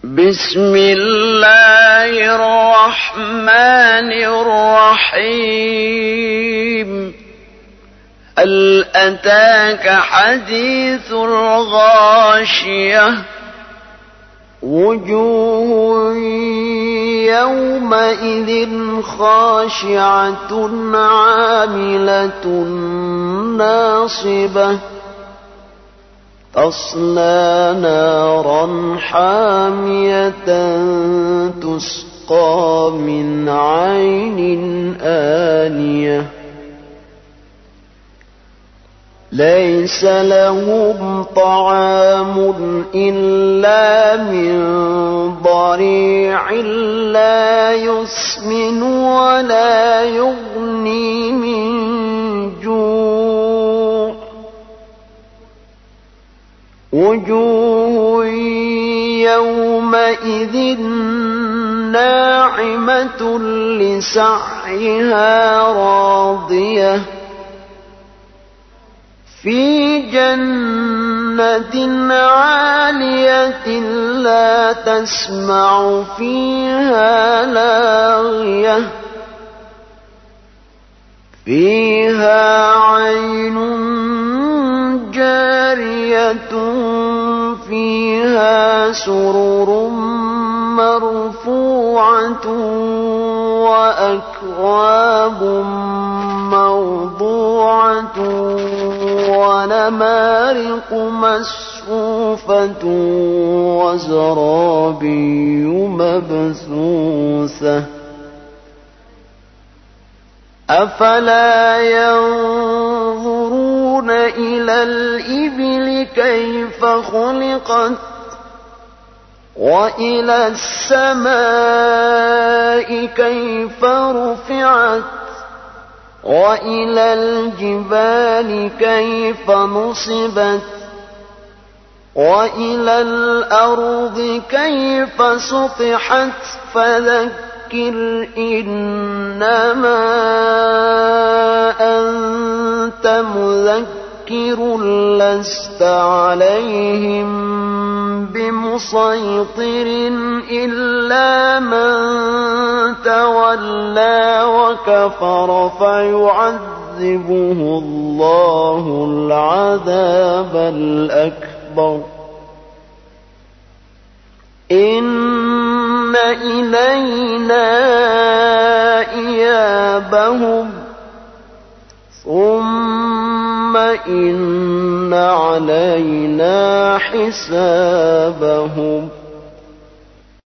بسم الله الرحمن الرحيم. هل أتاك حديث الغاشية؟ وجوه يومئذ خاشعة عاملة ناصبة تصلى نارا حامية تسقى من عين آنية ليس لهم طعام إلا من ضريع لا يسمن ولا يغني من جوع. وجوه يومئذ ناعمة لسعيها راضية في جنة عالية لا تسمع فيها لاغية فيها عين جارية فيها سرر مرفوعة وأكواب موضوعة ونمارق مصفوفة وزرابي مبثوثة. أفلا ينظرون إلى الإبل كيف خلقت وإلى السماء كيف رفعت وإلى الجبال كيف نصبت وإلى الأرض كيف سطحت فذكر إنما أنت مذكر لست عليهم بمسيطر إلا من تولى وكفر فيعذبه الله العذاب الأكبر. إن إلينا إيابهم ثم إن علينا حسابهم.